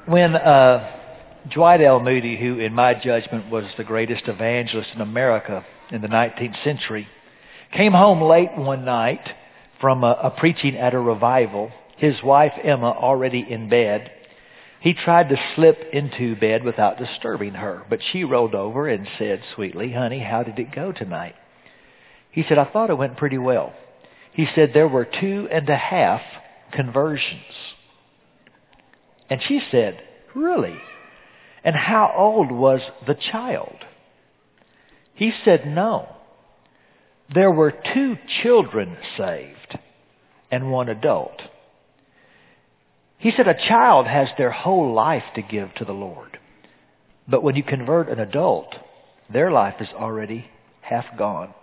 When Dwight L. Moody, who in my judgment was the greatest evangelist in America in the 19th century, came home late one night from a preaching at a revival, his wife Emma already in bed, he tried to slip into bed without disturbing her, but she rolled over and said sweetly, "Honey, how did it go tonight?" He said, "I thought it went pretty well." He said, "There were 2.5 conversions." And she said, "Really? And how old was the child?" He said, "No. There were 2 children saved and 1 adult." He said, "A child has their whole life to give to the Lord. But when you convert an adult, their life is already half gone."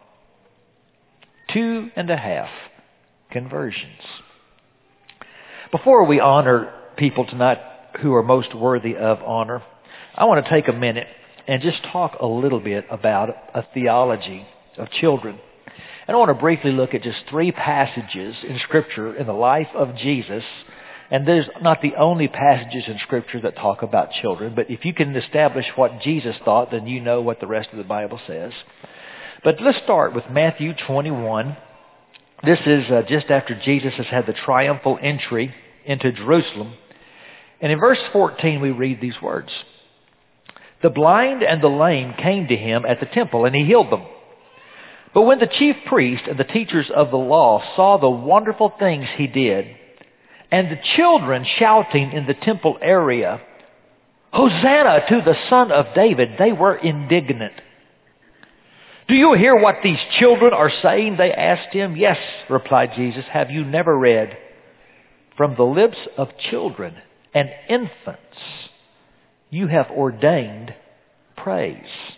2.5 conversions. Before we honor people tonight who are most worthy of honor, I want to take a minute and just talk a little bit about a theology of children. And I want to briefly look at just 3 passages in Scripture in the life of Jesus. And there's not the only passages in Scripture that talk about children, but if you can establish what Jesus thought, then you know what the rest of the Bible says. But let's start with Matthew 21. This is just after Jesus has had the triumphal entry into Jerusalem. And in verse 14 we read these words. "The blind and the lame came to him at the temple, and he healed them. But when the chief priests and the teachers of the law saw the wonderful things he did, and the children shouting in the temple area, 'Hosanna to the Son of David,' they were indignant. 'Do you hear what these children are saying?' they asked him. 'Yes,' replied Jesus. 'Have you never read, from the lips of children and infants you have ordained praise.'"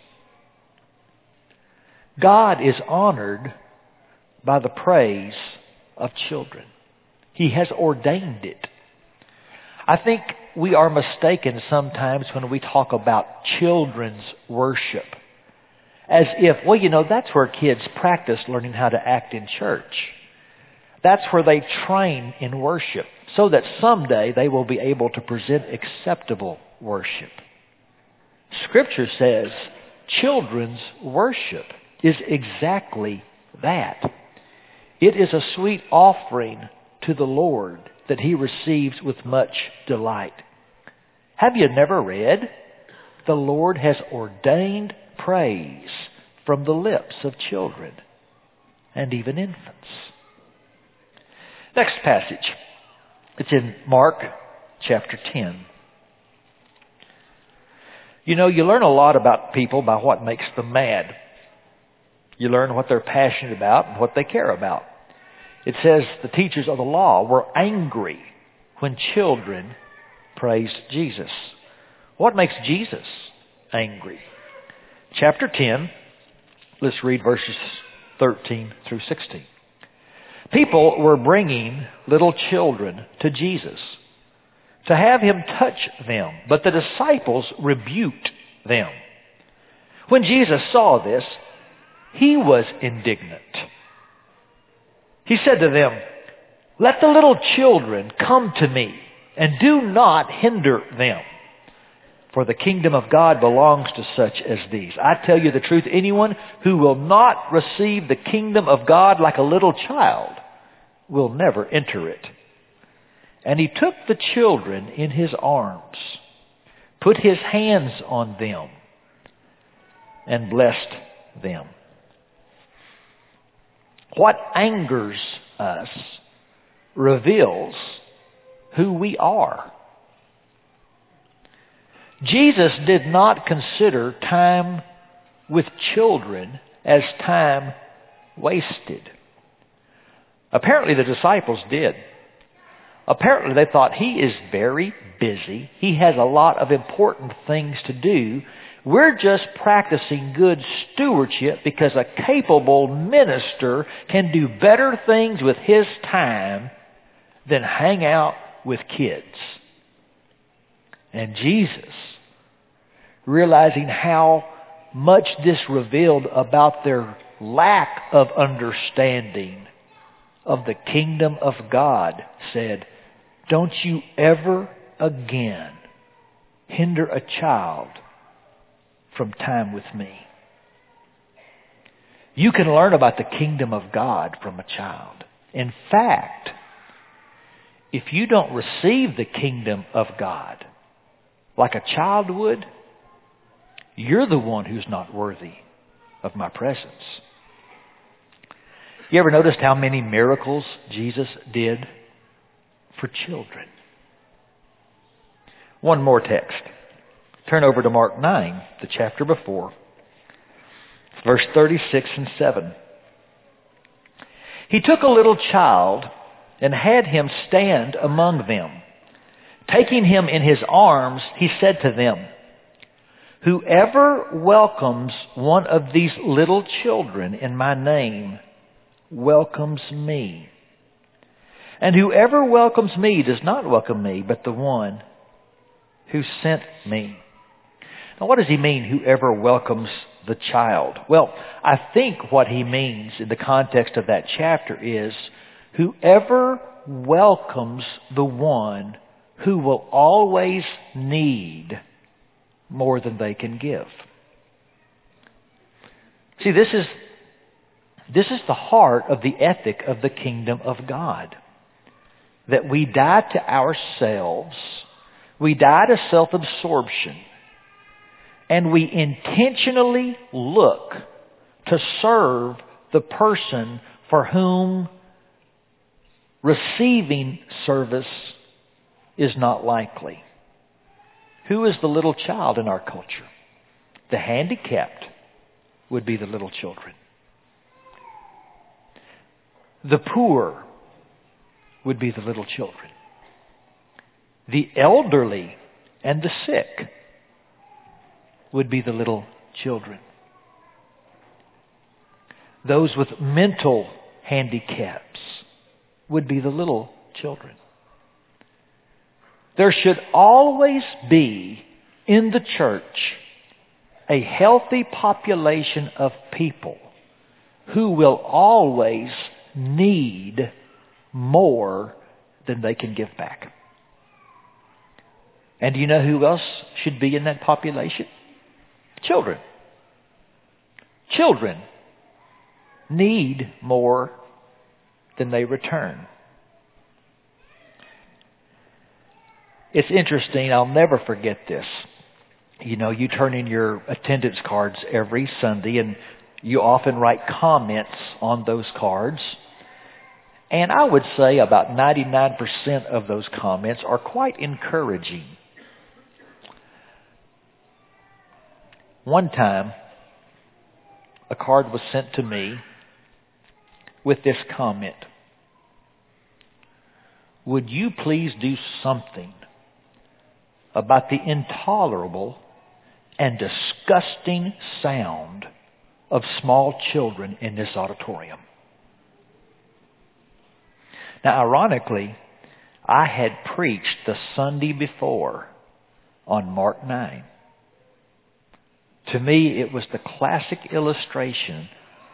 God is honored by the praise of children. He has ordained it. I think we are mistaken sometimes when we talk about children's worship. As if, that's where kids practice learning how to act in church. That's where they train in worship, so that someday they will be able to present acceptable worship. Scripture says children's worship is exactly that. It is a sweet offering to the Lord that He receives with much delight. Have you never read? The Lord has ordained praise from the lips of children and even infants. Next passage. It's in Mark chapter 10. You learn a lot about people by what makes them mad. You learn what they're passionate about and what they care about. It says the teachers of the law were angry when children praised Jesus. What makes Jesus angry? Chapter 10, let's read verses 13 through 16. People were bringing little children to Jesus to have Him touch them, but the disciples rebuked them. When Jesus saw this, He was indignant. He said to them, "Let the little children come to me, and do not hinder them. For the kingdom of God belongs to such as these. I tell you the truth, anyone who will not receive the kingdom of God like a little child will never enter it." And He took the children in His arms, put His hands on them, and blessed them. What angers us reveals who we are. Jesus did not consider time with children as time wasted. Apparently the disciples did. Apparently they thought, He is very busy. He has a lot of important things to do. We're just practicing good stewardship because a capable minister can do better things with his time than hang out with kids. And Jesus, realizing how much this revealed about their lack of understanding of the kingdom of God, said, "Don't you ever again hinder a child from time with me. You can learn about the kingdom of God from a child. In fact, if you don't receive the kingdom of God like a child would, you're the one who's not worthy of my presence. You ever noticed how many miracles Jesus did for children? One more text. Turn over to Mark 9, the chapter before, verse 36 and 7. He took a little child and had him stand among them. Taking him in his arms, he said to them, "Whoever welcomes one of these little children in my name welcomes me. And whoever welcomes me does not welcome me, but the one who sent me." Now, what does he mean, whoever welcomes the child? Well, I think what he means in the context of that chapter is whoever welcomes the one who will always need more than they can give. See, this is the heart of the ethic of the kingdom of God. That we die to ourselves, we die to self-absorption, and we intentionally look to serve the person for whom receiving service is not likely. Who is the little child in our culture? The handicapped would be the little children. The poor would be the little children. The elderly and the sick would be the little children. Those with mental handicaps would be the little children. There should always be in the church a healthy population of people who will always need more than they can give back. And do you know who else should be in that population? Children. Children need more than they return. It's interesting. I'll never forget this. You know, you turn in your attendance cards every Sunday and you often write comments on those cards. And I would say about 99% of those comments are quite encouraging. One time, a card was sent to me with this comment: "Would you please do something about the intolerable and disgusting sound of small children in this auditorium?" Now, ironically, I had preached the Sunday before on Mark 9. To me, it was the classic illustration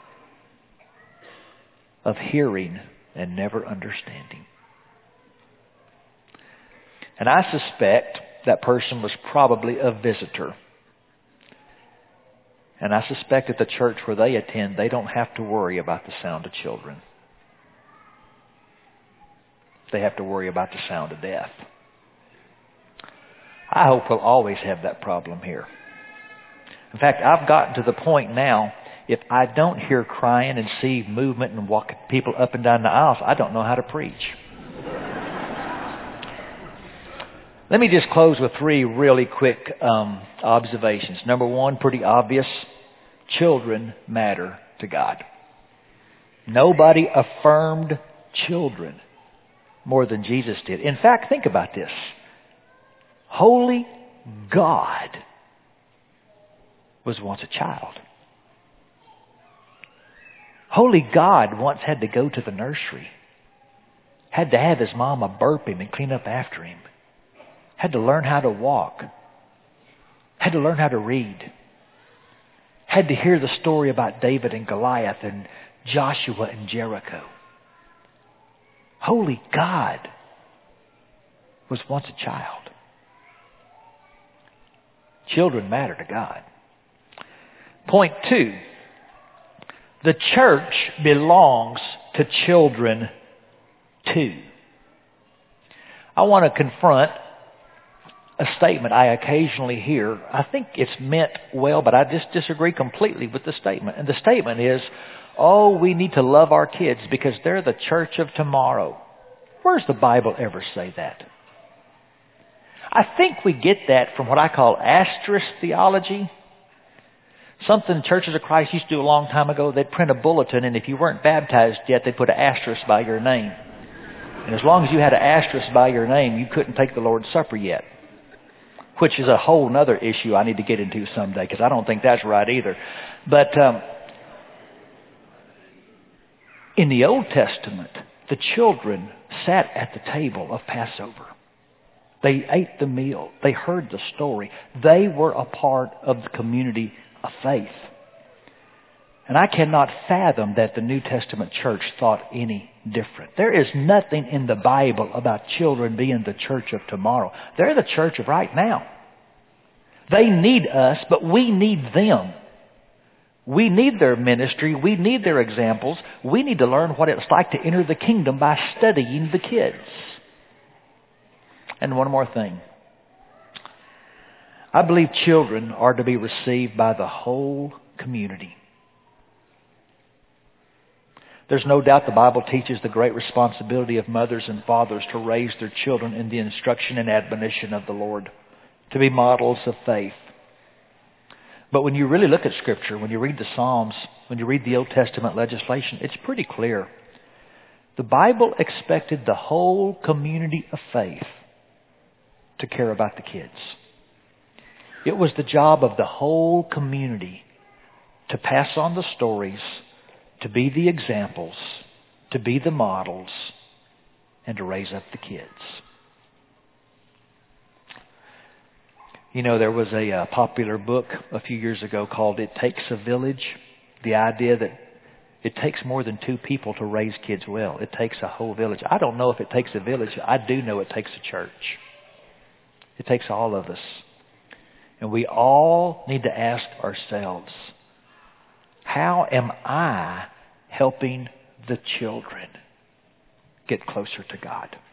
of hearing and never understanding. And I suspect that person was probably a visitor. And I suspect at the church where they attend, they don't have to worry about the sound of children. They have to worry about the sound of death. I hope we'll always have that problem here. In fact, I've gotten to the point now, if I don't hear crying and see movement and walk people up and down the aisles, I don't know how to preach. Let me just close with 3 really quick observations. Number 1, pretty obvious. Children matter to God. Nobody affirmed children more than Jesus did. In fact, think about this. Holy God was once a child. Holy God once had to go to the nursery. Had to have his mama burp him and clean up after him. Had to learn how to walk. Had to learn how to read. Had to hear the story about David and Goliath and Joshua and Jericho. Holy God was once a child. Children matter to God. Point 2. The church belongs to children too. I want to confront a statement I occasionally hear. I think it's meant well, but I just disagree completely with the statement. And the statement is, oh, we need to love our kids because they're the church of tomorrow. Where's the Bible ever say that? I think we get that from what I call asterisk theology. Something Churches of Christ used to do a long time ago. They'd print a bulletin, and if you weren't baptized yet, they'd put an asterisk by your name. And as long as you had an asterisk by your name, you couldn't take the Lord's Supper yet. Which is a whole other issue I need to get into someday, because I don't think that's right either. But in the Old Testament, the children sat at the table of Passover. They ate the meal. They heard the story. They were a part of the community of faith. And I cannot fathom that the New Testament church thought any different. There is nothing in the Bible about children being the church of tomorrow. They're the church of right now. They need us, but we need them. We need their ministry. We need their examples. We need to learn what it's like to enter the kingdom by studying the kids. And one more thing. I believe children are to be received by the whole community. There's no doubt the Bible teaches the great responsibility of mothers and fathers to raise their children in the instruction and admonition of the Lord, to be models of faith. But when you really look at Scripture, when you read the Psalms, when you read the Old Testament legislation, it's pretty clear. The Bible expected the whole community of faith to care about the kids. It was the job of the whole community to pass on the stories, to be the examples, to be the models, and to raise up the kids. You know, there was a popular book a few years ago called It Takes a Village. The idea that it takes more than 2 people to raise kids well. It takes a whole village. I don't know if it takes a village. I do know it takes a church. It takes all of us. And we all need to ask ourselves, how am I helping the children get closer to God?